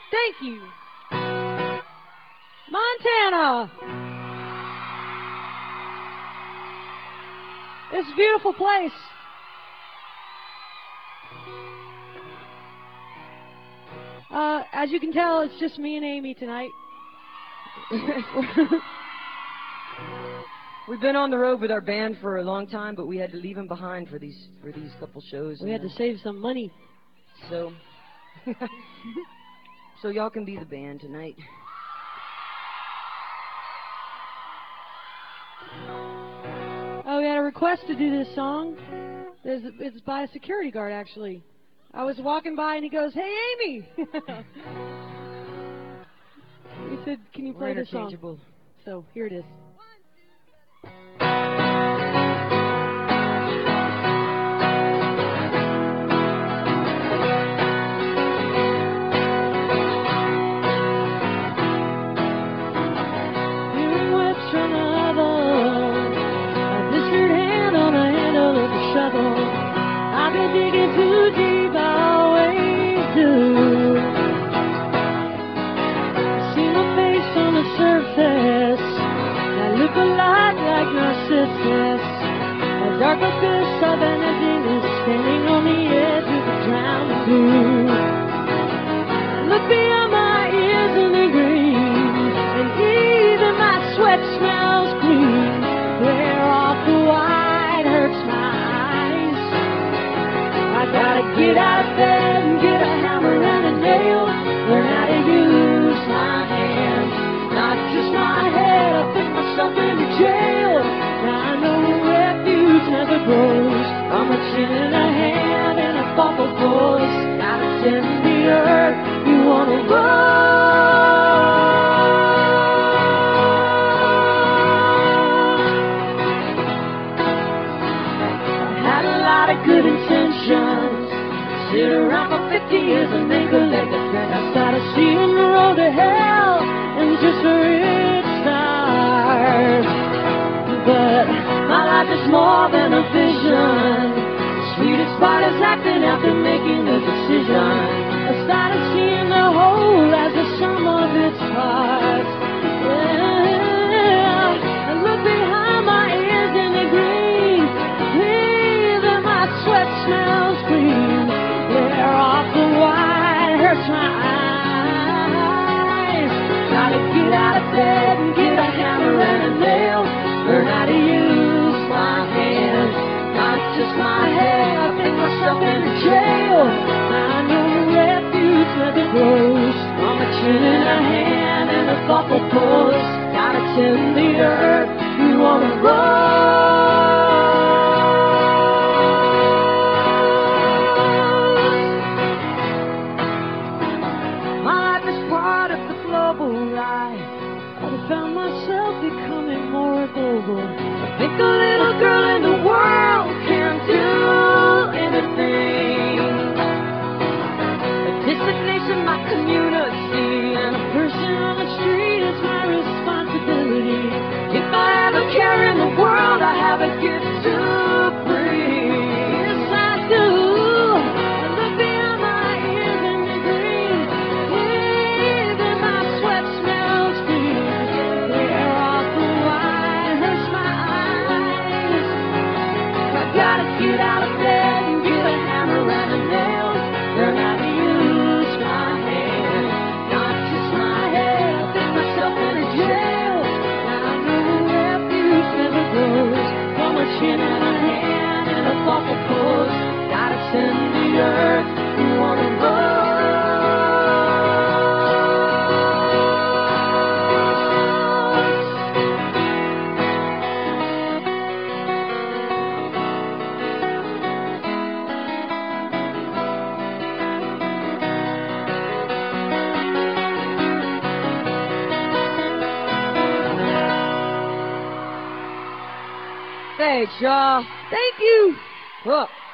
Thank you. Montana. It's a beautiful place. As you can tell, it's just me and Amy tonight. We've been on the road with our band for a long time, but we had to leave them behind for these couple shows. We had to save some money. So, so y'all can be the band tonight. Oh, we had a request to do this song. It's by a security guard, actually. I was walking by and he goes, "Hey, Amy!" He said, "Can you play this song?" So here it is. Hearing whips from the oven, a blistered hand on the handle of the shovel. I've been digging too deep, I always do. I see my face on the surface, I look a lot like Narcissus. A dark abyss of an emptiness, standing on the edge of the drowning pool. I look beyond my ears and they're green, and even my sweat smells clean. Glare off the white hurts my eyes. I gotta get out of bed and get a hammer and a nail. Learn how to use my hands, not just my head. I put myself in jail. Now I know refuge never grows. I'm a chin in a hand and a bubble voice. Gotta tend the earth. You wanna roll? I had a lot of good intentions. Sit around for 50 years and make a leg of friend. I started seeing the road to hell and just where it starts. But my life is more than a vision. The sweetest part is acting after making a decision. I started seeing the whole as the sum of its parts. Yeah. I look behind my ears and they're green. Even my sweat smells clean. Glare off the white hurts my eyes. Gotta get out of bed and get a hammer and a nail. Learn how to use my hands, not just my head. I think myself into jail. Now I know refuge never grows. I'm a chin in a hand and a thoughtful pulse. Gotta tend the earth. You wanna roll? My life is part of the global ride. I found myself becoming more global. I think a little girl in the world can do anything. A destination, my community, and a person on the street is my responsibility. If I have a care in the world, I have a gift to bring. Yes, I do. I look beyond my ears and they're green. Even my sweat smells clean. Glare off the white hurts my eyes. I gotta get out of bed and get a hammer and a nail. Learn how to use my hands, not just my head. I think myself in a jail. Now I know refuge never grows. From a chin and a hand and a thoughtful pulse. Gotta tend the earth. You wanna roll? Thanks, y'all. Thank you. Look.